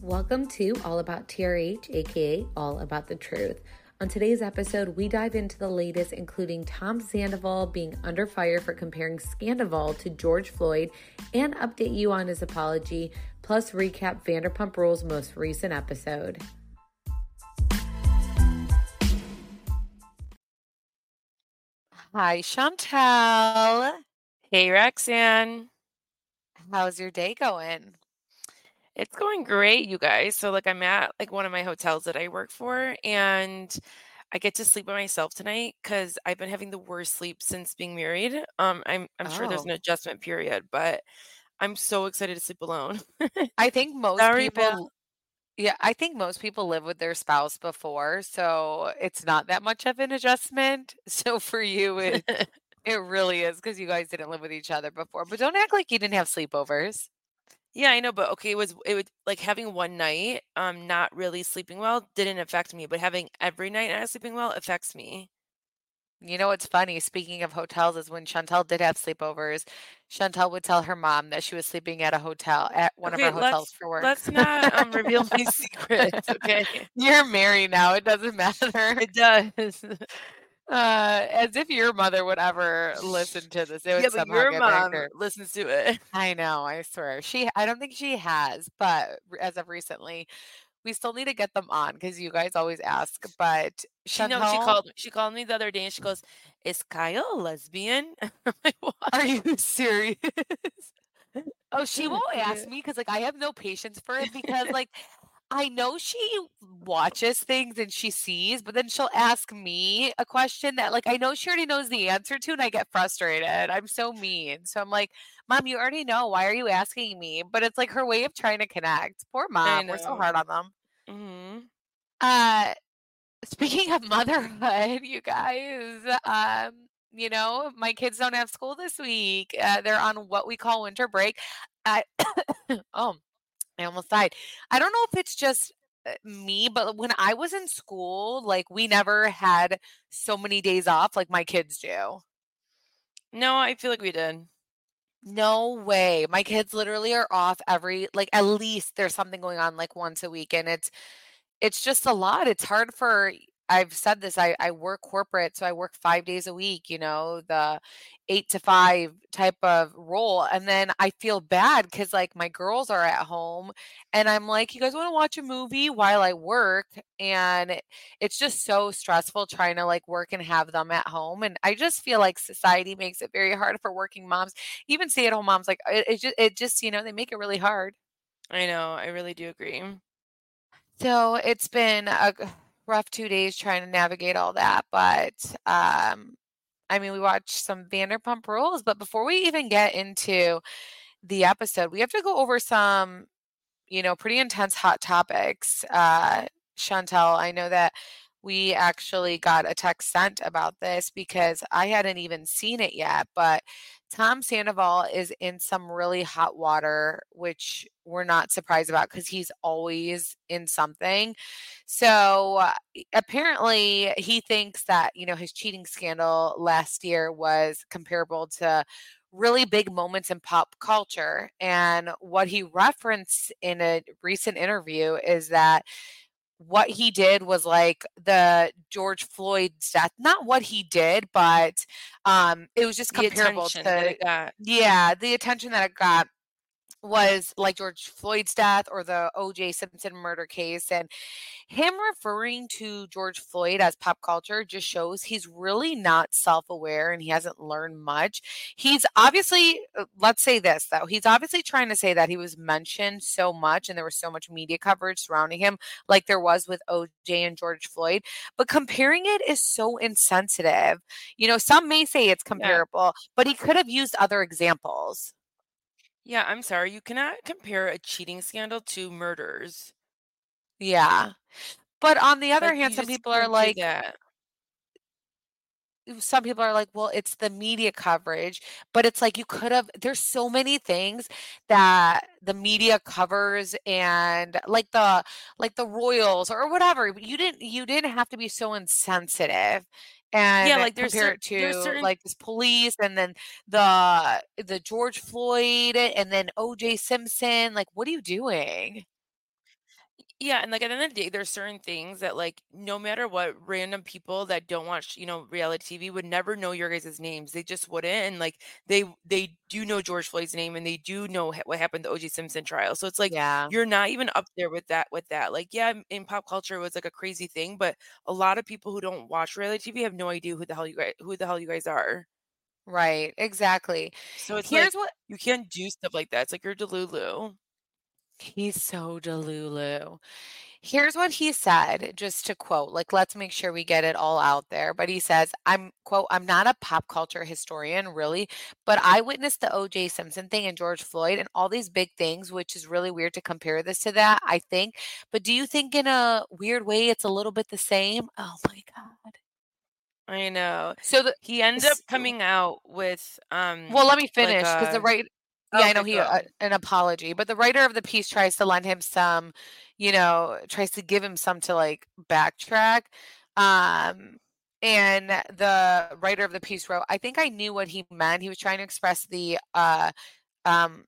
Welcome to All About TRH, aka All About the Truth. On today's episode, we dive into the latest, including Tom Sandoval being under fire for comparing Scandoval to George Floyd, and update you on his apology, plus recap Vanderpump Rules' most recent episode. Hi, Chantel. Hey, Roxanne. How's your day going? It's going great, you guys. So, I'm at one of my hotels that I work for, and I get to sleep by myself tonight because I've been having the worst sleep since being married. I'm sure there's Oh, an adjustment period, but I'm so excited to sleep alone. I think most Sorry, Bill. people, yeah, I think most people live with their spouse before, so it's not that much of an adjustment. So for you, it really is because you guys didn't live with each other before. But don't act like you didn't have sleepovers. Yeah, I know, but okay, it was like having one night, not really sleeping well didn't affect me, but having every night not sleeping well affects me. You know what's funny? Speaking of hotels, is when Chantel did have sleepovers, Chantel would tell her mom that she was sleeping at a hotel at one of Okay, our hotels let's for work. let's not reveal my secrets, okay? You're married now, it doesn't matter. It does. As if your mother would ever listen to this. It Yeah, would but somehow your get back mom there. listens to it. I know, I swear. I don't think she has, but as of recently, we still need to get them on because you guys always ask. But She know she Chantal, called me the other day and she goes, "Is Kyle a lesbian?" I'm like, "What?" are you serious? Oh, she won't Yeah. ask me because, like, I have no patience for it because, like, I know she watches things and she sees, but then she'll ask me a question that, like, I know she already knows the answer to, and I get frustrated. I'm so mean. So I'm like, "Mom, you already know. Why are you asking me?" But it's like her way of trying to connect. Poor I mom. We're so know. hard on them. Mhm. Uh, Speaking of motherhood, you guys, my kids don't have school this week. They're on what we call winter break. I oh, I almost died. I don't know if it's just me, but when I was in school, like we never had so many days off like my kids do. No, I feel like we did. No way. My kids literally are off like at least there's something going on like once a week, and it's just a lot. It's hard for I've said this, I work corporate, so I work 5 days a week, the 8 to 5 type of role, and then I feel bad because like, my girls are at home, and I'm like, "You guys wanna watch a movie while I work?" And it's just so stressful trying to, like, work and have them at home, and I just feel like society makes it very hard for working moms, even stay-at-home moms, like, it just, they make it really hard. I know, I really do agree. So it's been a rough 2 days trying to navigate all that, but I mean, we watched some Vanderpump Rules, but before we even get into the episode, we have to go over some, pretty intense hot topics. Chantel, I know that we actually got a text sent about this because I hadn't even seen it yet, but Tom Sandoval is in some really hot water, which we're not surprised about because he's always in something. So apparently, he thinks that, his cheating scandal last year was comparable to really big moments in pop culture. And what he referenced in a recent interview is that what he did was like the George Floyd's death. Not what he did, but it was just The comparable attention that to, it got. yeah, the attention that it got was like George Floyd's death or the O.J. Simpson murder case. And him referring to George Floyd as pop culture just shows he's really not self aware and he hasn't learned much. He's obviously, let's say this though, he's obviously trying to say that he was mentioned so much and there was so much media coverage surrounding him, like there was with OJ and George Floyd. But comparing it is so insensitive. Some may say it's Yeah. comparable, but he could have used other examples. Yeah, I'm sorry, you cannot compare a cheating scandal to murders. Yeah. But on the other hand, You some just people are can't do like, that. well, it's the media coverage, but it's like you could have there's so many things that the media covers and like the royals or whatever. You didn't have to be so insensitive Yeah, and there's compare it there's to certain like this police and then the George Floyd and then OJ Simpson. Like, what are you doing? Yeah, and, like, at the end of the day, there's certain things that, like, no matter what, random people that don't watch, reality TV would never know your guys' names. They just wouldn't, and, like, they do know George Floyd's name, and they do know what happened to O.J. Simpson trial, so it's like, Yeah. you're not even up there with that. Like, yeah, in pop culture, it was, like, a crazy thing, but a lot of people who don't watch reality TV have no idea who the hell you guys are. Right, exactly. So it's Here's like, what you can't do stuff like that. It's like you're Delulu. he's so delulu. Here's what he said, just to quote, like, let's make sure we get it all out there. But he says, I'm, quote, I'm not a pop culture historian, really, but I witnessed the OJ Simpson thing and George Floyd and all these big things, which is really weird to compare this to that, I think. But do you think in a weird way it's a little bit the same? Oh my God. I know. So the, He ended up s- coming out with, well, let me like finish because the a right, yeah, I know okay, he go. an apology, but the writer of the piece tries to lend him some, tries to give him some to like backtrack. Um, and the writer of the piece wrote, "I think I knew what he meant. He was trying to express the um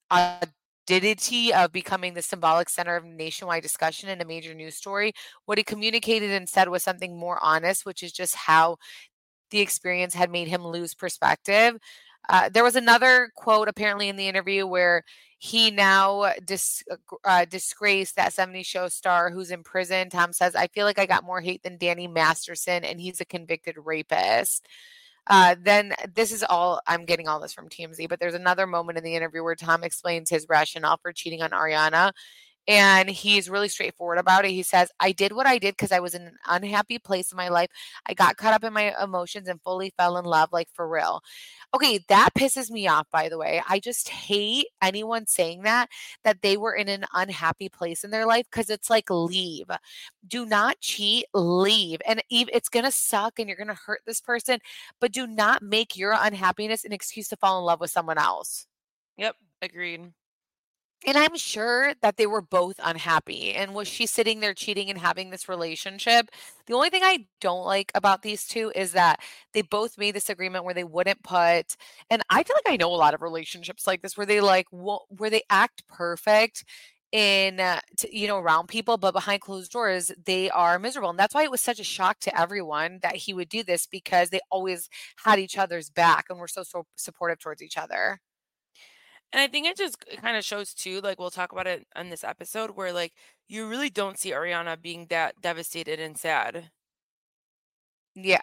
audacity of becoming the symbolic center of nationwide discussion in a major news story. What he communicated instead was something more honest, which is just how the experience had made him lose perspective." There was another quote apparently in the interview where he now disgraced that 70s show star who's in prison. Tom says, I feel like I got more hate than Danny Masterson, and he's a convicted rapist. Then this is all I'm getting all this from TMZ, but there's another moment in the interview where Tom explains his rationale for cheating on Ariana, and he's really straightforward about it. He says, I did what I did because I was in an unhappy place in my life. I got caught up in my emotions and fully fell in love, like for real. Okay, that pisses me off, by the way. I just hate anyone saying that they were in an unhappy place in their life because it's like, leave. Do not cheat, leave. And it's going to suck and you're going to hurt this person, but do not make your unhappiness an excuse to fall in love with someone else. Yep, agreed. And I'm sure that they were both unhappy. And was she sitting there cheating and having this relationship? The only thing I don't like about these two is that they both made this agreement where they wouldn't put, and I feel like I know a lot of relationships like this where they like, where they act perfect in, around people, but behind closed doors, they are miserable. And that's why it was such a shock to everyone that he would do this because they always had each other's back and were so supportive towards each other. And I think it just kind of shows too, like we'll talk about it on this episode, where like you really don't see Ariana being that devastated and sad. Yeah,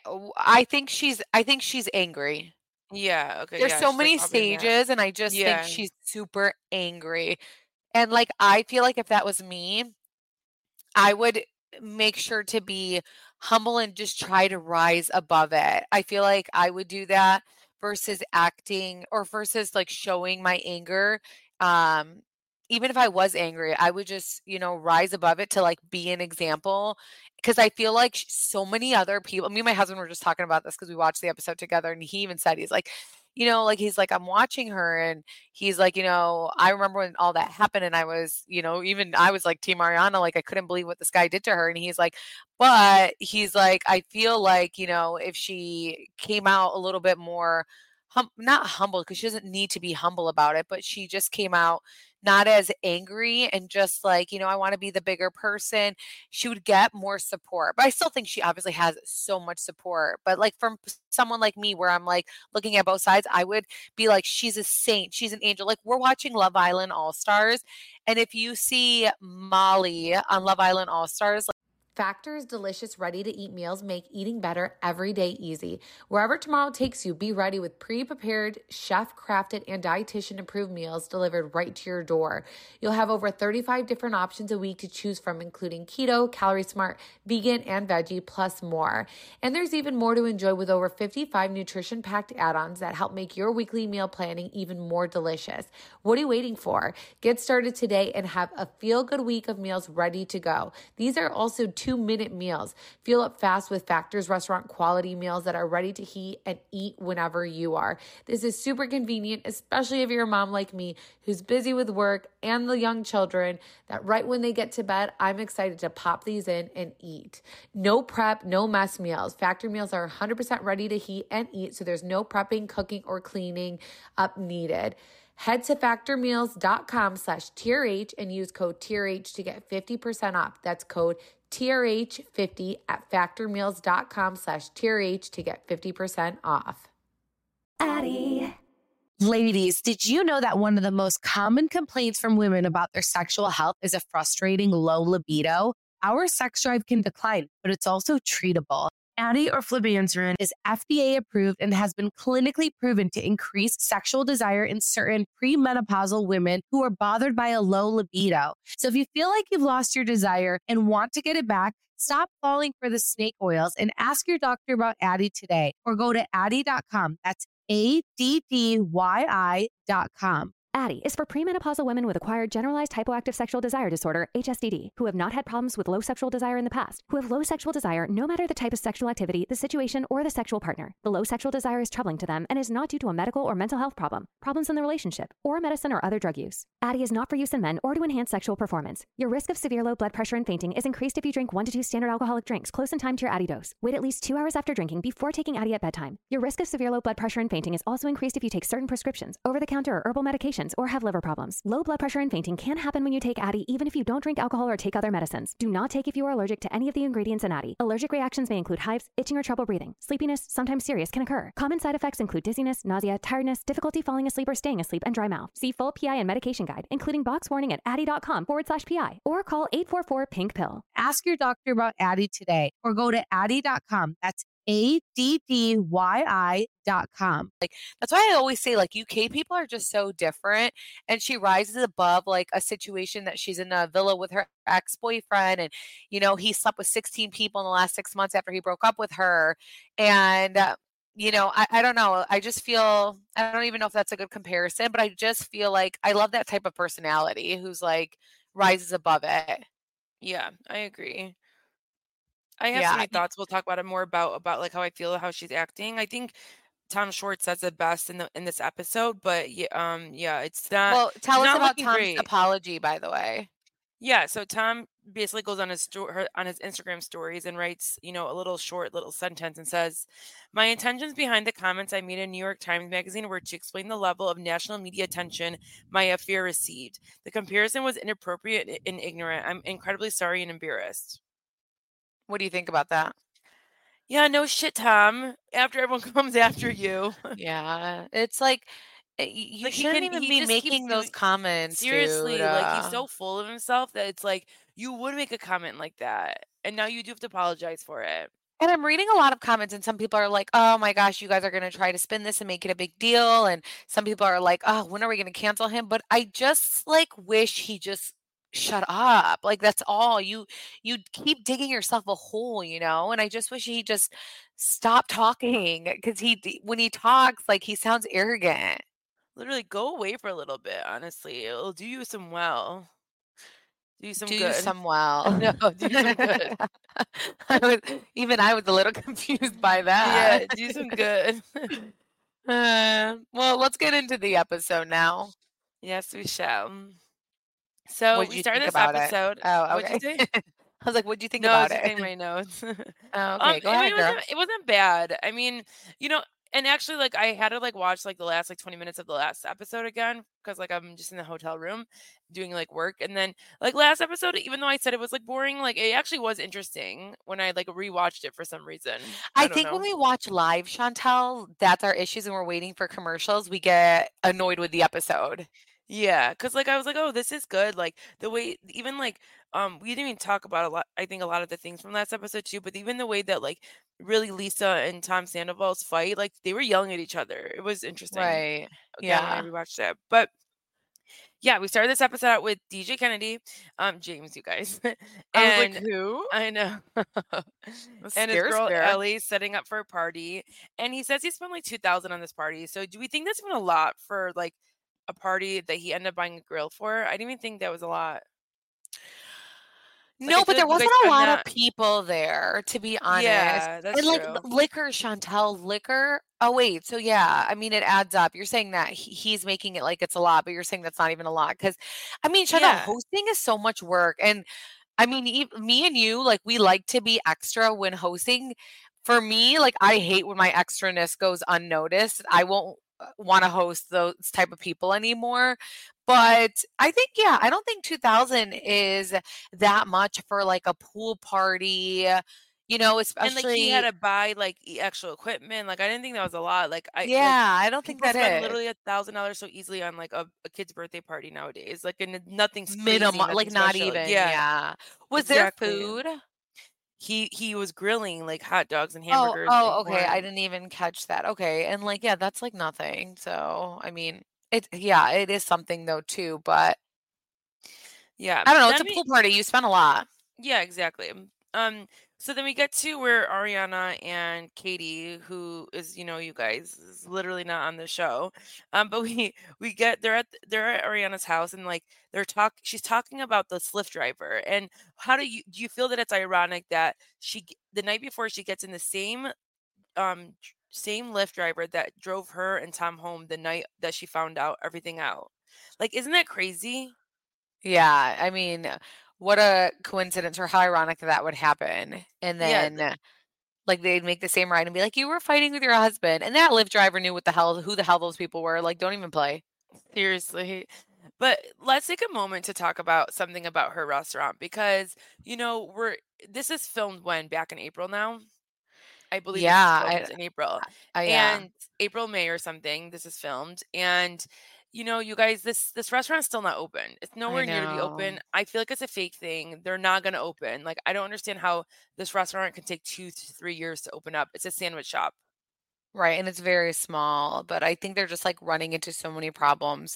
I think she's angry. Yeah, okay, There's yeah, so she's like many probably mad. stages, and I just think Yeah. she's super angry. And, like, I feel like if that was me, I would make sure to be humble and just try to rise above it. I feel like I would do that versus acting or versus like showing my anger. Um, Even if I was angry, I would just, rise above it to like be an example. Cause I feel like so many other people, me and my husband were just talking about this because we watched the episode together and he even said, he's like, he's like, I'm watching her and he's like, I remember when all that happened and I was, even I was like Team Ariana, like I couldn't believe what this guy did to her. And he's like, but he's like, I feel like, if she came out a little bit more not humble because she doesn't need to be humble about it, but she just came out not as angry and just like, I want to be the bigger person, she would get more support. But I still think she obviously has so much support. But like from someone like me, where I'm like looking at both sides, I would be like, she's a saint, she's an angel. Like we're watching Love Island All Stars. And if you see Molly on Love Island All Stars, Factor's delicious, ready to eat meals make eating better every day easy. Wherever tomorrow takes you, be ready with pre prepared, chef crafted, and dietitian approved meals delivered right to your door. You'll have over 35 different options a week to choose from, including keto, calorie smart, vegan, and veggie, plus more. And there's even more to enjoy with over 55 nutrition packed add ons that help make your weekly meal planning even more delicious. What are you waiting for? Get started today and have a feel good week of meals ready to go. These are also 2 2-minute meals. Fuel up fast with Factor's restaurant quality meals that are ready to heat and eat whenever you are. This is super convenient, especially if you're a mom like me who's busy with work and the young children, that right when they get to bed, I'm excited to pop these in and eat. No prep, no mess meals. Factor meals are 100% ready to heat and eat, so there's no prepping, cooking, or cleaning up needed. Head to factormeals.com/TRH and use code TRH to get 50% off. That's code TRH50 at factormeals.com/TRH to get 50% off. Addie. Ladies, did you know that one of the most common complaints from women about their sexual health is a frustrating low libido? Our sex drive can decline, but it's also treatable. Addie or flibanserin is FDA approved and has been clinically proven to increase sexual desire in certain premenopausal women who are bothered by a low libido. So if you feel like you've lost your desire and want to get it back, stop falling for the snake oils and ask your doctor about Addie today, or go to Addie.com. That's ADDYI.com. Addie is for premenopausal women with acquired generalized hypoactive sexual desire disorder, HSDD, who have not had problems with low sexual desire in the past, who have low sexual desire no matter the type of sexual activity, the situation, or the sexual partner. The low sexual desire is troubling to them and is not due to a medical or mental health problem, problems in the relationship, or medicine or other drug use. Addie is not for use in men or to enhance sexual performance. Your risk of severe low blood pressure and fainting is increased if you drink 1 to 2 standard alcoholic drinks close in time to your Addie dose. Wait at least 2 hours after drinking before taking Addie at bedtime. Your risk of severe low blood pressure and fainting is also increased if you take certain prescriptions, over-the-counter or herbal medications, or have liver problems. Low blood pressure and fainting can happen when you take Addie even if you don't drink alcohol or take other medicines. Do not take if you are allergic to any of the ingredients in Addie. Allergic reactions may include hives, itching or trouble breathing. Sleepiness, sometimes serious, can occur. Common side effects include dizziness, nausea, tiredness, difficulty falling asleep or staying asleep, and dry mouth. See full PI and medication guide, including box warning at addie.com/PI, or call 844-PINK-PILL. Ask your doctor about Addie today, or go to Addie.com. That's ADDYI.com. Like, that's why I always say, like, UK people are just so different. And she rises above like a situation that she's in a villa with her ex-boyfriend. And, he slept with 16 people in the last 6 months after he broke up with her. And, I don't know. I just feel, I don't even know if that's a good comparison, but I just feel like I love that type of personality who's like rises above it. Yeah, I agree. I have so Yeah. many thoughts. We'll talk about it more about like how I feel, how she's acting. I think Tom Schwartz says it best in this episode, but yeah, it's not. Well, tell She's us not about looking Tom's great. apology, by the way. Yeah, so Tom basically goes on his on his Instagram stories and writes, a little short little sentence and says, "My intentions behind the comments I made in New York Times Magazine were to explain the level of national media attention my affair received. The comparison was inappropriate and ignorant. I'm incredibly sorry and embarrassed." What do you think about that? Yeah, no shit, Tom. After everyone comes after you. Yeah, it's like you Like shouldn't even he be just keeps making those doing comments, dude. seriously, like he's so full of himself that it's like you would make a comment like that. And now you do have to apologize for it. And I'm reading a lot of comments, and some people are like, "Oh my gosh, you guys are gonna try to spin this and make it a big deal." And some people are like, "Oh, when are we gonna cancel him?" But I just like wish he just shut up. Like that's all. You keep digging yourself a hole, And I just wish he just stopped talking because when he talks, like he sounds arrogant. Literally go away for a little bit, honestly. It'll do you some well. Do you some Do you good. some well. No, do you some good. I was a little confused by that. Yeah, do some good. Well, let's get into the episode now. Yes, we shall. So What did we you started think this about it? episode. Oh, What'd you okay. say? I was like, "What'd you think No, I was about just it?" saying my notes. Oh, okay, go I mean, ahead, girl. it wasn't bad. I mean, and actually, like, I had to like watch like the last like 20 minutes of the last episode again because like I'm just in the hotel room doing like work, and then like last episode, even though I said it was like boring, like it actually was interesting when I like rewatched it for some reason. I I don't think when know. we watch live, Chantel, that's our issues and we're waiting for commercials, we get annoyed with the episode. Yeah, cause like I was like, oh, this is good. Like the way, even like, we didn't even talk about a lot. I think a lot of the things from last episode too. But even the way that like really Lisa and Tom Sandoval's fight, like they were yelling at each other. It was interesting. Right. Again, when I Yeah. rewatched it, but yeah, we started this episode out with DJ Kennedy, James, you guys, I was like, and "Who?" I know, A and his scare girl spare. Ellie setting up for a party, and he says he spent like 2,000 on this party. So do we think that's even a lot for like a party that he ended up buying a grill for? I didn't even think that was a lot. Like, I No, but feel there like you guys wasn't a spend lot of that. people there, to be honest. Yeah, that's And like true. liquor, Chantel, liquor. Oh wait, so yeah, I mean it adds up. You're saying that he's making it like it's a lot, but you're saying that's not even a lot because, I mean, Chantel, Yeah. hosting is so much work, and I mean, me and you, like we like to be extra when hosting. For me, like I hate when my extraness goes unnoticed. I won't want to host those type of people anymore. But I think, yeah, I don't think 2000 is that much for like a pool party, And, like, he had especially. to buy, like, actual equipment, like, I didn't think that was a lot, like, Yeah, I don't think people that spend is literally $1,000 so easily on, like, a kid's birthday party nowadays, like, and nothing's crazy, minimal, like nothing not special. even, Yeah, yeah. Was there exactly. food? He was grilling, like, hot dogs and Oh, hamburgers and oh, okay, I corn. didn't even catch that. Okay, and like, yeah, that's like nothing. So, I mean, yeah, it is something though too, but Yeah, I don't know, it's then a we pool party, you spend a lot. Yeah, exactly. So then we get to where Ariana and Katie, who is, you guys, is literally not on the show. But they're at Ariana's house, and like she's talking about this Lyft driver. And how do you feel that it's ironic that the night before she gets in the same Lyft driver that drove her and Tom home the night that she found out everything out? Like, isn't that crazy? Yeah, I mean, what a coincidence or how ironic that would happen. And Yeah, then like they'd make the same ride and be like, "You were fighting with your husband." And that Lyft driver knew who the hell those people were. Like, don't even play. seriously. But let's take a moment to talk about something about her restaurant because, we're this is filmed when back in April now. I believe this is Yeah, filmed in April. yeah, And April, May or something, this is filmed. And you guys, this restaurant's still not open. It's I nowhere near to be know. open. I feel like it's a fake thing. They're not gonna open. Like, I don't understand how this restaurant can take 2 to 3 years to open up. It's a sandwich shop. Right, and it's very small, but I think they're just like running into so many problems.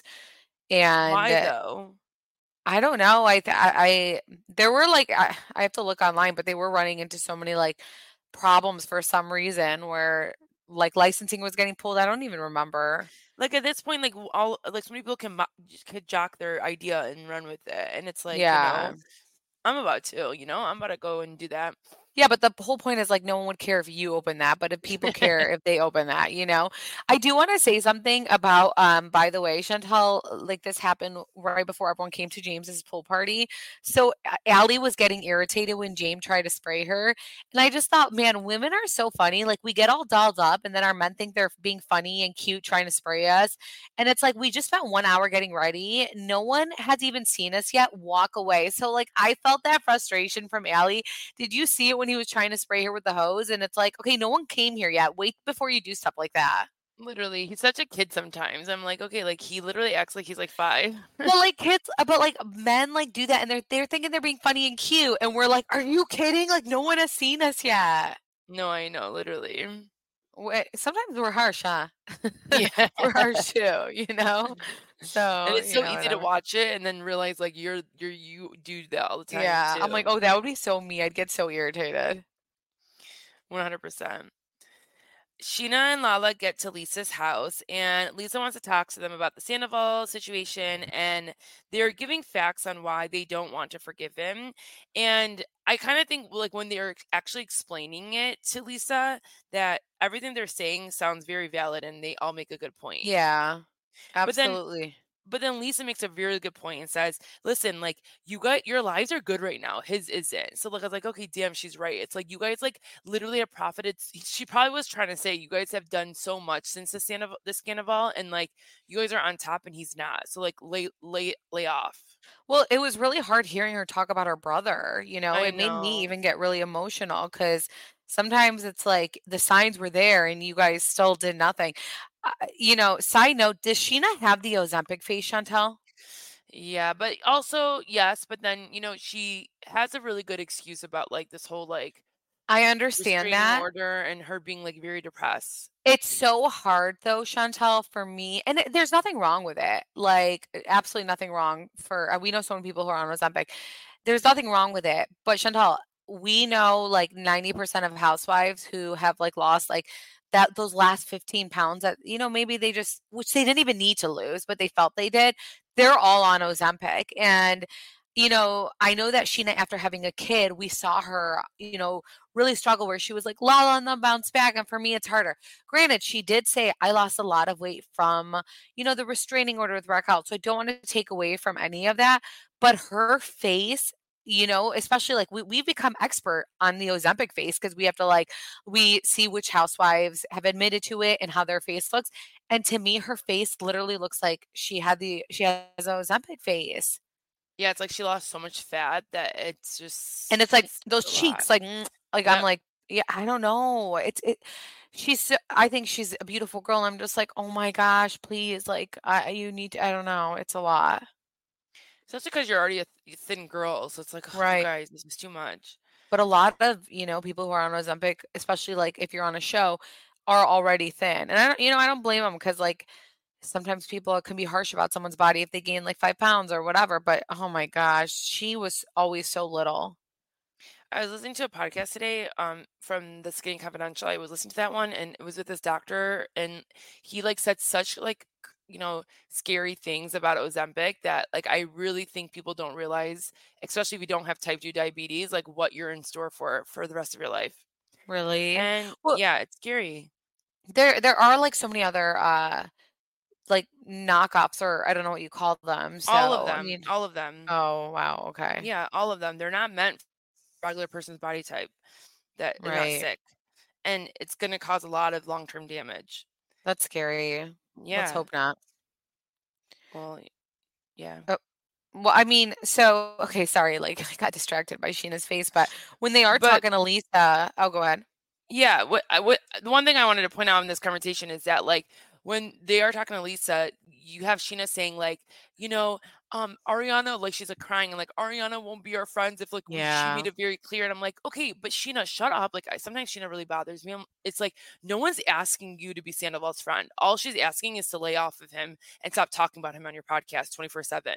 And Why though? I don't know. There were like I have to look online, but they were running into so many like problems for some reason where like licensing was getting pulled. I don't even remember. Like, at this point, like, all like, so many people could jock their idea and run with it, and it's like, Yeah. I'm about to, I'm about to go and do that. Yeah, but the whole point is like no one would care if you open that, but if people care if they open that, you know? I do want to say something about by the way, Chantel, like this happened right before everyone came to James's pool party. So Allie was getting irritated when James tried to spray her. And I just thought, man, women are so funny. Like we get all dolled up and then our men think they're being funny and cute trying to spray us. And it's like we just spent 1 hour getting ready. No one has even seen us yet. Walk away. So like I felt that frustration from Allie. Did you see it when he was trying to spray her with the hose? And it's like, okay, no one came here yet. Wait before you do stuff like that. Literally, he's such a kid sometimes. I'm like, okay, like, he literally acts like he's like 5. Well, like kids, but like men like do that and they're thinking they're being funny and cute. And we're like, are you kidding? Like no one has seen us yet. No, I know, literally. Sometimes we're harsh, huh? Yeah. We're harsh too, you know? And So, it's so easy to whatever. watch it and then realize, like, you do that all the time Yeah. I'm like, too. oh, that would be so me. I'd get so irritated. 100%. Sheena and Lala get to Lisa's house, and Lisa wants to talk to them about the Sandoval situation, and they're giving facts on why they don't want to forgive him. And I kind of think, like, when they're actually explaining it to Lisa, that everything they're saying sounds very valid, and they all make a good point. Yeah. But then Absolutely. but then Lisa makes a really good point and says, "Listen, like, you got your lives are good right now. His isn't." So like I was like, "Okay, damn, she's right." It's like you guys like literally have profited. She probably was trying to say you guys have done so much since the Scandival, and like you guys are on top and he's not. So like lay off. Well, it was really hard hearing her talk about her brother, I it made me know. even get really emotional because sometimes it's like the signs were there and you guys still did nothing. Side note, does Sheena have the Ozempic face, Chantel? Yeah, but also yes, but then she has a really good excuse about like this whole like I understand restraining that. order and her being like very depressed. It's so hard though, Chantel, for me, and there's nothing wrong with it. Like, absolutely nothing wrong for we know so many people who are on Ozempic. There's nothing wrong with it. But Chantal, we know like 90% of housewives who have like lost like that those last 15 pounds that, maybe they just which they didn't even need to lose, but they felt they did. They're all on Ozempic. And I know that Sheena, after having a kid, we saw her, really struggle where she was like, Lala and then bounce back. And for me, it's harder. Granted, she did say, I lost a lot of weight from, the restraining order with Raquel. So I don't want to take away from any of that. But her face, especially like we've become expert on the Ozempic face because we have to we see which housewives have admitted to it and how their face looks. And to me, her face literally looks like she has an Ozempic face. Yeah, it's like she lost so much fat that it's just And it's like it's those a cheeks, lot. I'm Yep. like, yeah, I don't know. I think she's a beautiful girl. I'm just like, oh my gosh, please, you need to, I don't know. It's a lot. Especially because you're already a thin girl, so it's like, oh, you Right. guys, this is too much. But a lot of, people who are on Ozempic, especially like if you're on a show, are already thin. And I don't blame them because sometimes people can be harsh about someone's body if they gain like 5 pounds or whatever. But oh my gosh, she was always so little. I was listening to a podcast today, from the Skinny Confidential. I was listening to that one, and it was with this doctor, and he said such scary things about Ozempic that I really think people don't realize, especially if you don't have type 2 diabetes, what you're in store for the rest of your life. Really? And Well, yeah, it's scary. there are like so many other like knockoffs, or I don't know what you call them. All of So, I them, mean, all of them. oh wow, okay. Yeah, all of them. They're not meant for a regular person's body type that is not Right. sick, and it's going to cause a lot of long-term damage. That's scary. Let's Yeah. hope not. Well, yeah. Oh, well, I mean, so okay, sorry, like I got distracted by Sheena's face, but when they are But talking to Lisa, oh, go ahead. yeah, what the one thing I wanted to point out in this conversation is that when they are talking to Lisa, you have Sheena saying you know, Ariana, she's crying and Ariana won't be our friends if she Yeah. made it very clear. And I'm like, okay, but Sheena, shut up. Sometimes Sheena really bothers me. It's like no one's asking you to be Sandoval's friend. All she's asking is to lay off of him and stop talking about him on your podcast 24/7.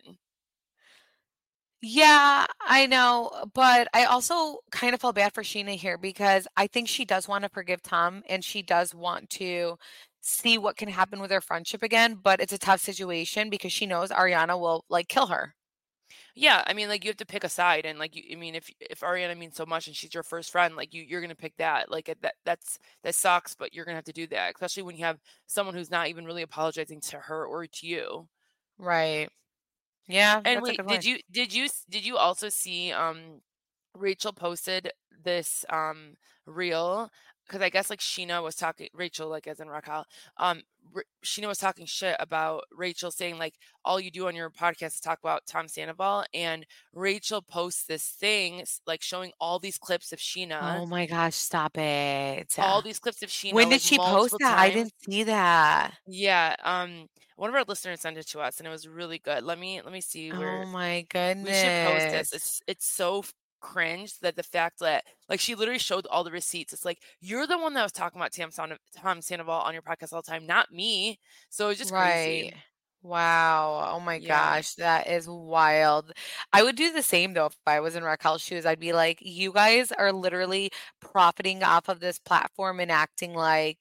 Yeah, I know, but I also kind of feel bad for Sheena here because I think she does want to forgive Tom and she does want to see what can happen with their friendship again, but it's a tough situation because she knows Ariana will kill her. Yeah, I mean, you have to pick a side, and I mean, if Ariana means so much and she's your first friend, you're gonna pick that. That sucks, but you're gonna have to do that, especially when you have someone who's not even really apologizing to her or to you. Right. Yeah, And that's a wait, good did point. you did you did you also see Rachel posted this reel because I guess Sheena was talking Rachel as in Raquel Sheena was talking shit about Rachel saying all you do on your podcast is talk about Tom Sandoval, and Rachel posts this thing showing all these clips of Sheena, Oh my gosh, stop it. all these clips of Sheena When did she post multiple that? I times. didn't see that. Yeah, one of our listeners sent it to us and it was really good. Let me see Oh where my we should post this. goodness. It's so cringe that the fact that she literally showed all the receipts. It's like you're the one that was talking about Tom Sandoval on your podcast all the time, not me. So it's just Right. crazy. Wow. Oh my Yeah. gosh, that is wild. I would do the same though if I was in Raquel's shoes. I'd be like, you guys are literally profiting off of this platform and acting like,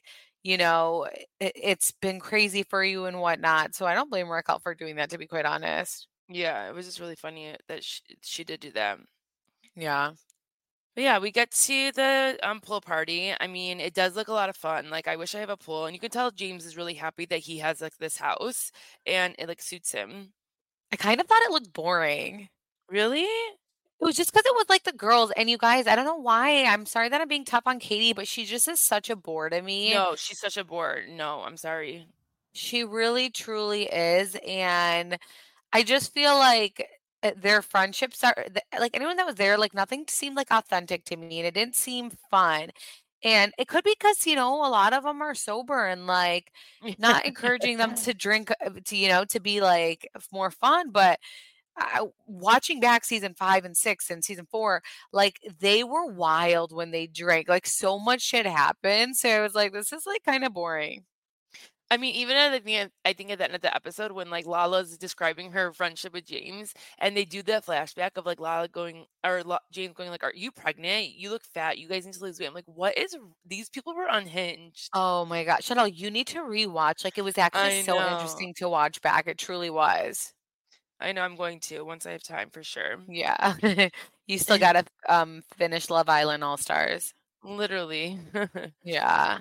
it's been crazy for you and whatnot. So I don't blame Raquel for doing that, to be quite honest. Yeah, it was just really funny that she did do that. Yeah. But yeah, we get to the pool party. I mean, it does look a lot of fun. I wish I have a pool, and you can tell James is really happy that he has this house and it suits him. I kind of thought it looked boring. Really? It was just because it was like the girls. And you guys, I don't know why. I'm sorry that I'm being tough on Katie, but she just is such a bore to me. No, she's such a bore. No, I'm sorry. She really, truly is. And I just feel like their friendships are like anyone that was there, like nothing seemed like authentic to me and it didn't seem fun. And it could be because, a lot of them are sober and not encouraging them to drink, to be more fun. But watching back season 5 and 6 and season 4, they were wild when they drank. So much shit happened. So I was like, this is kind of boring. I mean, even at the end, I think at the end of the episode when Lala's describing her friendship with James, and they do that flashback of Lala going or James going "Are you pregnant? You look fat. You guys need to lose weight." I'm like, what is? These people were unhinged. Oh my god, Chanel, you need to rewatch. It was actually I so know. interesting to watch back. It truly was. I know I'm going to once I have time for sure. Yeah. You still gotta finish Love Island All Stars. Literally. Yeah.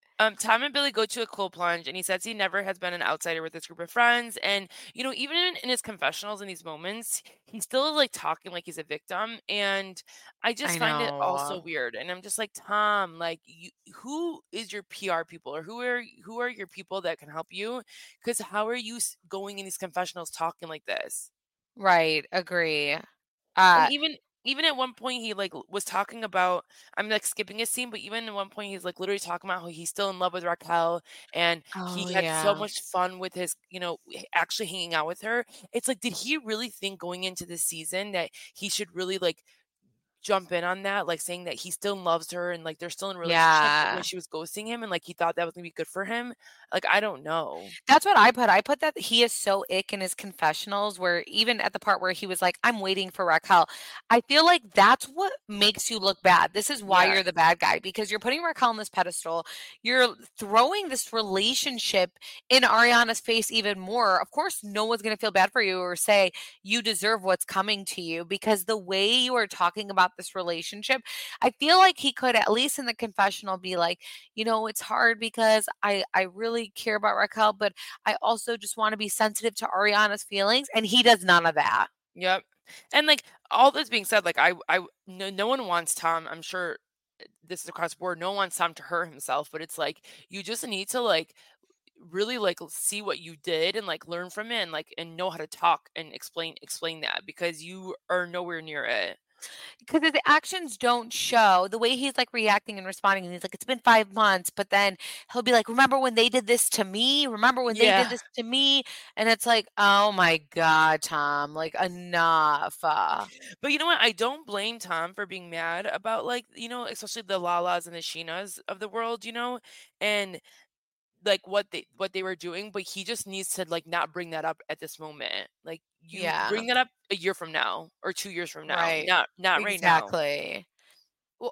Tom and Billy go to a cold plunge, and he says he never has been an outsider with this group of friends. And even in his confessionals in these moments, he's still like talking like he's a victim. And I just I find it also know. weird. And I'm just like, Tom, like, who is your PR people, or who are your people that can help you? Because how are you going in these confessionals talking like this? Right, agree. And Uh, even at one point he like was talking about, I'm like skipping a scene, but even at one point he's like literally talking about how he's still in love with Raquel and oh, he had so yeah. much fun with his, actually hanging out with her. It's like, did he really think going into this season that he should really like jump in on that, like saying that he still loves her and like they're still in a relationship, but when Yeah. she was ghosting him and like he thought that was gonna be good for him? Like, I don't know. That's what I put. I put that he is so ick in his confessionals where even at the part where he was like, I'm waiting for Raquel. I feel like that's what makes you look bad. This is why Yeah. you're the bad guy because you're putting Raquel on this pedestal. You're throwing this relationship in Ariana's face even more. Of course, no one's going to feel bad for you or say you deserve what's coming to you because the way you are talking about this relationship, I feel like he could at least in the confessional be like, it's hard because I really care about Raquel, but I also just want to be sensitive to Ariana's feelings, and he does none of that. Yep. And like all this being said, like no one wants Tom. I'm sure this is across the board. No one wants Tom to hurt himself, but it's like you just need to like really like see what you did and like learn from it and like and know how to talk and explain that because you are nowhere near it. Because his actions don't show the way he's like reacting and responding. And he's like, it's been 5 months, but then he'll be like, remember when they did this to me? Remember when they did Yeah. this to me? And it's like, oh my God, Tom, like enough. But you know what? I don't blame Tom for being mad about like, especially the Lalas and the Sheenas of the world, and like what they were doing, but he just needs to like not bring that up at this moment. Like you Yeah, bring that up a year from now or 2 years from now, right. not right now. Exactly. Well,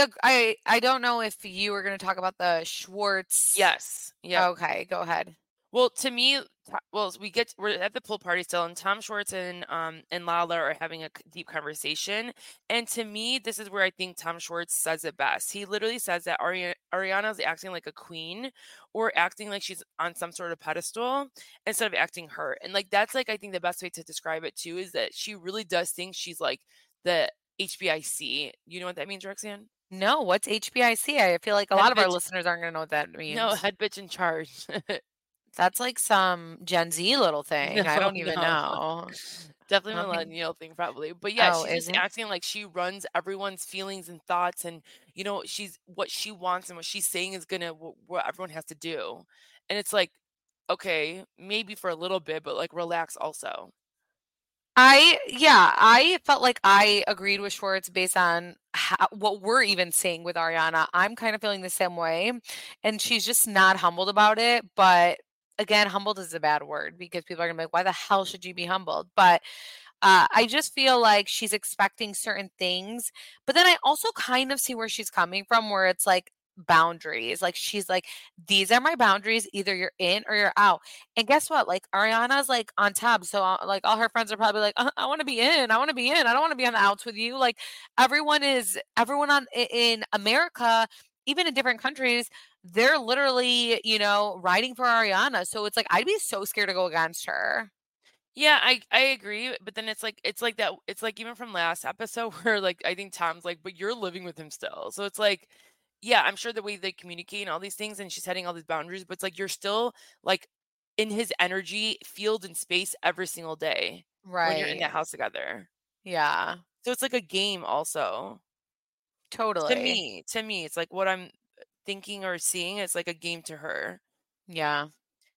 I don't know if you were going to talk about the Schwartz. Yes. Yep. Okay, go ahead. Well, to me, well, we're at the pool party still, and Tom Schwartz and Lala are having a deep conversation. And to me, this is where I think Tom Schwartz says it best. He literally says that Ariana is acting like a queen, or acting like she's on some sort of pedestal instead of acting hurt. And like that's like I think the best way to describe it too is that she really does think she's like the HBIC. You know what that means, Roxanne? No, what's HBIC? I feel like a Head lot of our bitch. listeners aren't going to know what that No, means. head bitch in charge. That's like some Gen Z little No, thing. I don't even no. know. Definitely I don't think. millennial thing probably. But yeah, Oh, she's is just it? acting like she runs everyone's feelings and thoughts and she's what she wants and what she's saying is gonna what everyone has to do. And it's like, okay, maybe for a little bit, but like relax also. Yeah, I felt like I agreed with Schwartz based on what we're even seeing with Ariana. I'm kind of feeling the same way, and she's just not humbled about it. But again, humbled is a bad word because people are gonna be like, "Why the hell should you be humbled?" But I just feel like she's expecting certain things, but then I also kind of see where she's coming from, where it's like boundaries. Like she's like, these are my boundaries. Either you're in or you're out. And guess what? Like Ariana's like on tab, so like all her friends are probably like, I want to be in. I want to be in. I don't want to be on the outs with you. Like everyone in America, even in different countries. They're literally, riding for Ariana. So it's like I'd be so scared to go against her. Yeah, I agree, but then it's like that it's like even from last episode where like I think Tom's like, but you're living with him still. So it's like, yeah, I'm sure the way they communicate and all these things and she's setting all these boundaries, but it's like you're still like in his energy field and space every single day when you're in Right. that house together. Yeah. So it's like a game also. To Totally. me, to me, it's like what I'm thinking or seeing, it's like a game to her. Yeah.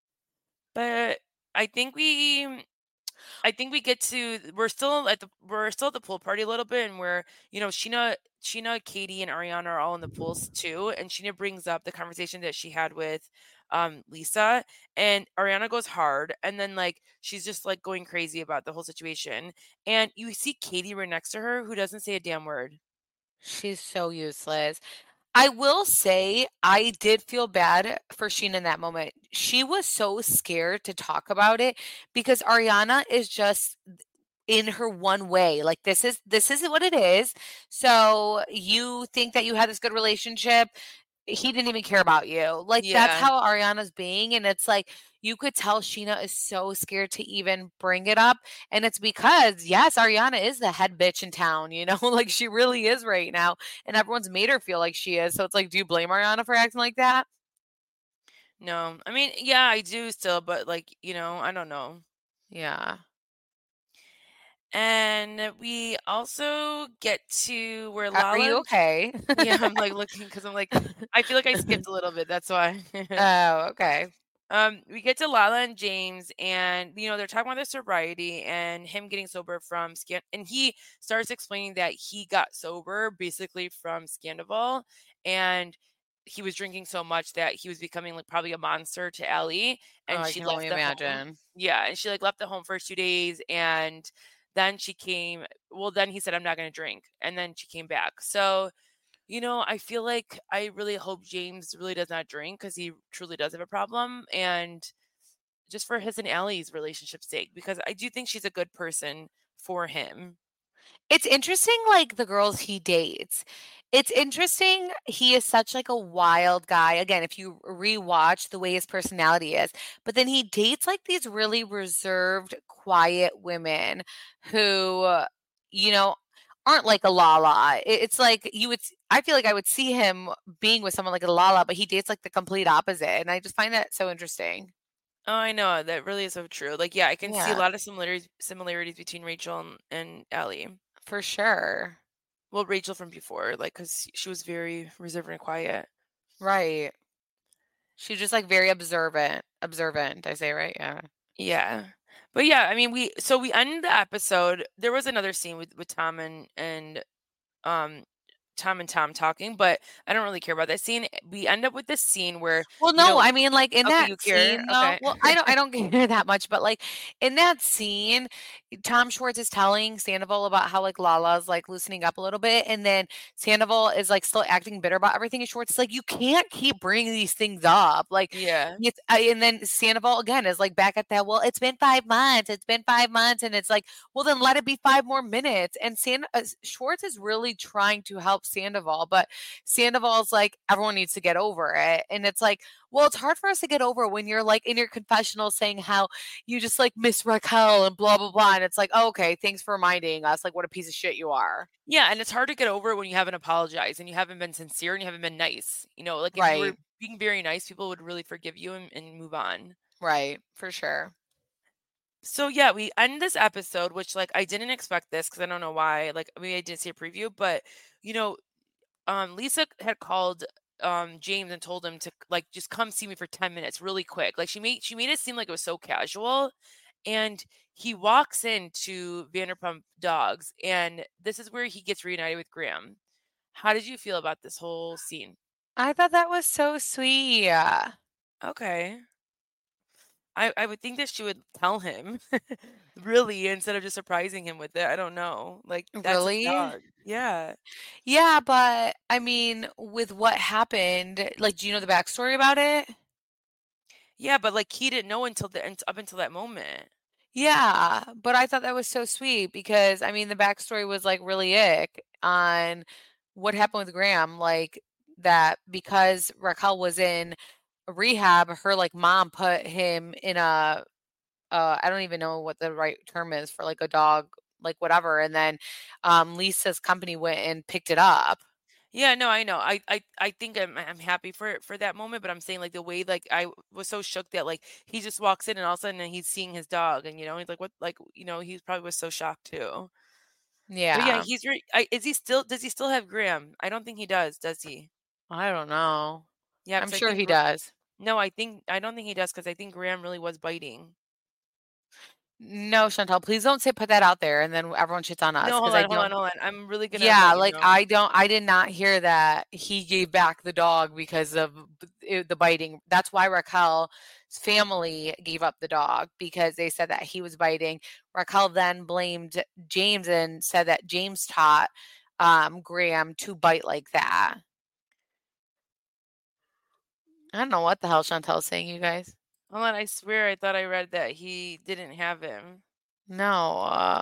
But I think we I think we get to we're still at the pool party a little bit and we're Sheena, Katie, and Ariana are all in the pools too. And Sheena brings up the conversation that she had with Lisa and Ariana goes hard and then like she's just like going crazy about the whole situation. And you see Katie right next to her who doesn't say a damn word. She's so useless. I will say I did feel bad for Sheena in that moment. She was so scared to talk about it because Ariana is just in her one way. Like this is what it is. So you think that you had this good relationship. He didn't even care about you. Like that's Yeah. how Ariana's being. And it's like you could tell Sheena is so scared to even bring it up. And it's because, yes, Ariana is the head bitch in town, like she really is right now. And everyone's made her feel like she is. So it's like, do you blame Ariana for acting like that? No. I mean, yeah, I do still, but like, I don't know. Yeah. And we also get to where Are Lala you okay? yeah, I'm like looking because I'm like, I feel like I skipped a little bit. That's why. Oh, okay. We get to Lala and James, and they're talking about their sobriety and him getting sober from and he starts explaining that he got sober basically from Scandival, and he was drinking so much that he was becoming like probably a monster to Ellie, Oh, and I she can left only the home. imagine. Yeah, and she like left the home for 2 days, and then she came. Well, then he said, "I'm not going to drink," and then she came back. So I feel like I really hope James really does not drink because he truly does have a problem. And just for his and Allie's relationship's sake, because I do think she's a good person for him. It's interesting, like, the girls he dates. It's interesting, he is such, like, a wild guy, again, if you rewatch the way his personality is, but then he dates, like, these really reserved, quiet women who, you know, aren't like a Lala. It's like you would I feel like I would see him being with someone like a Lala, but he dates, like, the complete opposite, and I just find that so interesting. Oh, I know. That really is so true. Like, yeah, I can see a Yeah, lot of similarities between Rachel and Allie. for sure. Well, Rachel from before, like, because she was very reserved and quiet. Right. She's just, like, very observant, I say, right? Yeah. Yeah. But yeah, I mean, we end the episode. There was another scene with Tom and um Tom and Tom talking, but I don't really care about that scene. We end up with this scene where, Well, you no, know, I mean, like, in okay, that you care? scene, though Okay. well, I don't care that much, but, like, in that scene, Tom Schwartz is telling Sandoval about how, like, Lala's, like, loosening up a little bit, and then Sandoval is, like, still acting bitter about everything, and Schwartz is like, "You can't keep bringing these things up." Like, Yeah. and then Sandoval, again, is, like, back at that, "Well, it's been 5 months," and it's like, "Well, then let it be 5 more minutes," and Schwartz is really trying to help Sandoval, but Sandoval's like, everyone needs to get over it. And it's like, well, it's hard for us to get over when you're like in your confessional saying how you just like miss Raquel and blah, blah, blah. And it's like, oh, okay, thanks for reminding us like what a piece of shit you are. Yeah, and it's hard to get over when you haven't apologized and you haven't been sincere and you haven't been nice. Like if you were Right. being very nice, people would really forgive you and move on. Right. For sure. So yeah, we end this episode, which like I didn't expect this because I don't know why. Like I didn't see a preview, but you know, Lisa had called James and told him to like just come see me for 10 minutes really quick. Like she made it seem like it was so casual, and he walks into Vanderpump Dogs, and this is where he gets reunited with Graham. How did you feel about this whole scene? I thought that was so sweet. Okay. I would think that she would tell him really instead of just surprising him with it. I don't know. Like that's his Really? dog. Yeah. Yeah, but I mean, with what happened, like, do you know the backstory about it? Yeah, but like he didn't know up until that moment. Yeah, but I thought that was so sweet because I mean the backstory was like really ick on what happened with Graham, like that because Raquel was in rehab, her like mom put him in a I don't even know what the right term is for like a dog, like whatever, and then Lisa's company went and picked it up. Yeah, no, I know. I think I'm happy for that moment, but I'm saying like the way like I was so shook that like he just walks in and all of a sudden he's seeing his dog and he's like what like he probably was so shocked too. But yeah, Yeah, he's does he still have Graham? I don't think he does he? I don't know. Yeah, I'm because I sure think he does. no, I don't think he does because I think Graham really was biting. No, Chantal, please don't say put that out there and then everyone shits on us No, because hold I on, hold on, don't. hold on. I'm really gonna Yeah, let you like, know. I did not hear that he gave back the dog because of the biting. That's why Raquel's family gave up the dog because they said that he was biting. Raquel then blamed James and said that James taught, Graham to bite like that. I don't know what the hell Chantel's saying, you guys. Hold on, I swear I thought I read that he didn't have him. No,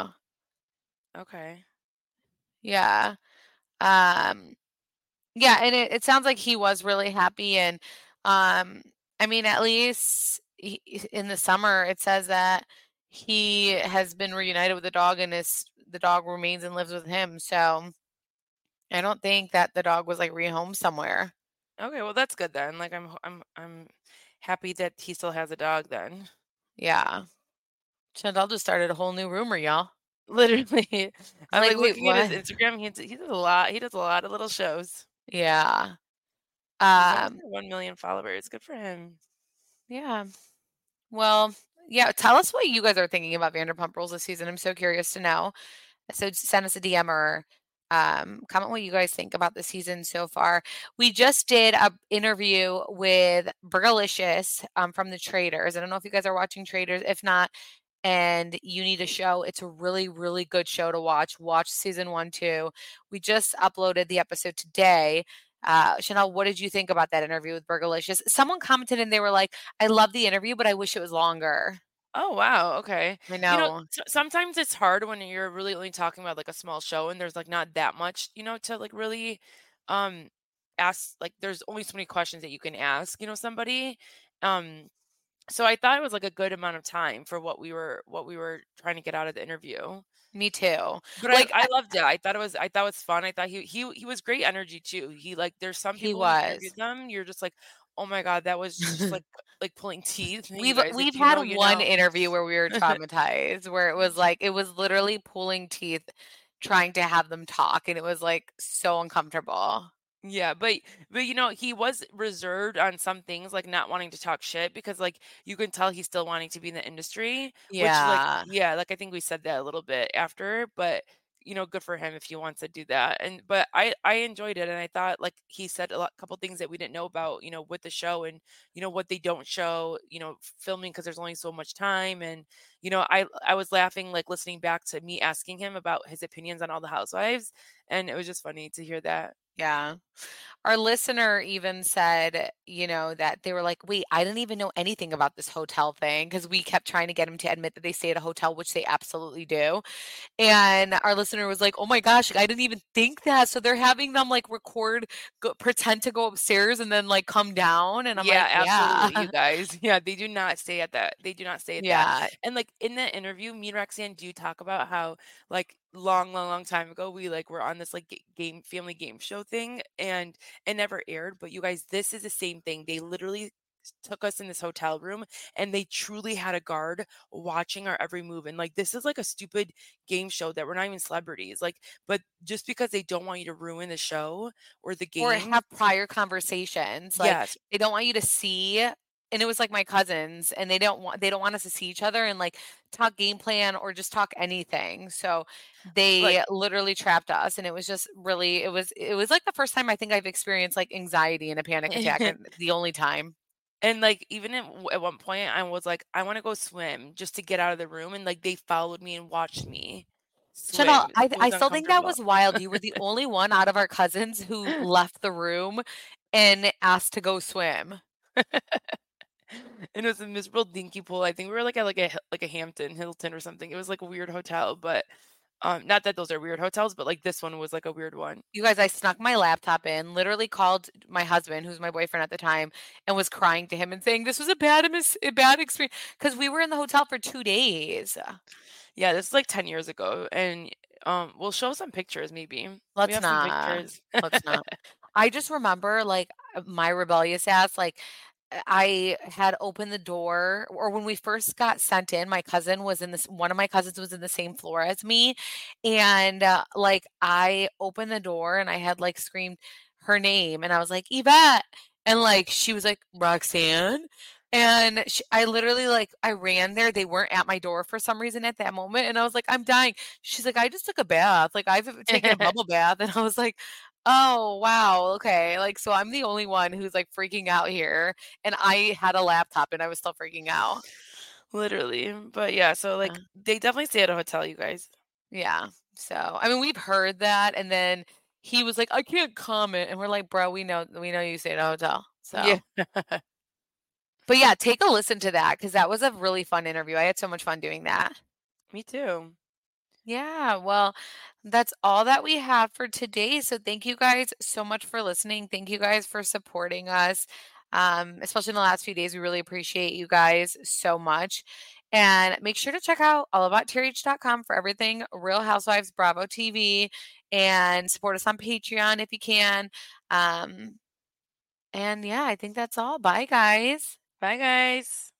Okay. yeah. Um, yeah, and it sounds like he was really happy, and I mean, at least in the summer, it says that he has been reunited with the dog, and the dog remains and lives with him. So I don't think that the dog was like rehomed somewhere. Okay, well that's good then. Like I'm happy that he still has a dog then. Yeah, Chantel just started a whole new rumor, y'all. Literally. I'm Like, like wait, looking at his what? Instagram. He does a lot. He does a lot of little shows. Yeah. He's almost Um, at 1 million followers. Good for him. yeah. Well, yeah, tell us what you guys are thinking about Vanderpump Rules this season. I'm so curious to know. So send us a DM or comment what you guys think about the season so far. We just did a interview with Burgalicious from the Traders. I don't know if you guys are watching Traders. If not, and you need a show, it's a really, really good show to watch. Watch season 1, 2. We just uploaded the episode today. Chanel, what did you think about that interview with Burgalicious? Someone commented and they were like, I love the interview, but I wish it was longer. Oh, wow. Okay. I know. Sometimes it's hard when you're really only talking about like a small show and there's like not that much, to like really um ask, like there's only so many questions that you can ask, somebody. Um so I thought it was like a good amount of time for what we were trying to get out of the interview. Me too. But Like, I loved it. I thought it was fun. I thought he was great energy too. He like there's some he people when you was. interviewed them, you're just like, "Oh my God, that was just like pulling teeth." And you We've guys, if we've you had know, you one know. interview where we were traumatized, where it was like it was literally pulling teeth trying to have them talk, and it was, like, so uncomfortable. Yeah, but he was reserved on some things, like not wanting to talk shit because like you can tell he's still wanting to be in the industry, which like Yeah. yeah, like I think we said that a little bit after, but good for him if he wants to do that. And but I enjoyed it and I thought like he said couple things that we didn't know about, with the show and what they don't show, filming because there's only so much time and I was laughing like listening back to me asking him about his opinions on all the housewives and it was just funny to hear that. Yeah. Our listener even said, that they were like, "Wait, I didn't even know anything about this hotel thing because we kept trying to get him to admit that they stay at a hotel, which they absolutely do. And our listener was like, "Oh my gosh, I didn't even think that." So they're having them like record, pretend to go upstairs and then like come down. And I'm Yeah, like, absolutely, you yeah, guys. Yeah, they do not stay at that. They do not stay at that. yeah. And like in the interview, me and Roxanne do talk about how like long, long, long time ago we like were on this like game family game show thing and it never aired. But you guys, this is the same thing. They literally took us in this hotel room and they truly had a guard watching our every move. And like this is like a stupid game show that we're not even celebrities. Like, but just because they don't want you to ruin the show or the Or game. have prior conversations. Like Yes. they don't want you to see. And it was like my cousins, and they don't want us to see each other and like talk game plan or just talk anything. So Like they literally trapped us, and it was just really it was like the first time I think I've experienced like anxiety and a panic attack, and the only time. And, like, even at one point, I was like, "I wanna go swim," just to get out of the room, and, like, they followed me and watched me Chanel, swim. I It I was still think that uncomfortable. was wild. You were the only one out of our cousins who left the room and asked to go swim. And it was a miserable dinky pool. I think we were, like, at, like a Hampton, Hilton or something. It was, like, a weird hotel, but, not that those are weird hotels, but, like, this one was, like, a weird one. You guys, I snuck my laptop in, literally called my husband, who's my boyfriend at the time, and was crying to him and saying, "This was a bad experience," because we were in the hotel for 2 days. Yeah, this is, like, 10 years ago, and, we'll show some pictures maybe. We Let's have some not. pictures. Let's not. I just remember, like, my rebellious ass, like, I had opened the door or when we first got sent in, my cousin was in this one of my cousins was in the same floor as me, and, like, I opened the door and I had, like, screamed her name, and I was like, "Yvette," and, like, she was like, "Roxanne?" And I literally, like I ran there, they weren't at my door for some reason at that moment, and I was like, "I'm dying." She's like, "I just took a bath, like, I've taken a bubble bath," and I was like, "Oh, wow, okay." Like, so I'm the only one who's, like, freaking out here, and I had a laptop and I was still freaking out. Literally, but yeah, so, Uh, like, they definitely stay at a hotel, you guys. yeah, so, I mean, we've heard that, and then he was like, "I can't comment," and we're like, "Bro, we know you stay at a hotel." So, Yeah. but yeah, take a listen to that because that was a really fun interview. I had so much fun doing that. Me too. Yeah, well, that's all that we have for today. So thank you guys so much for listening. Thank you guys for supporting us, especially in the last few days. We really appreciate you guys so much. And make sure to check out allabouttrh.com for everything Real Housewives Bravo TV and support us on Patreon if you can. And yeah, I think that's all. Bye, guys. Bye, guys.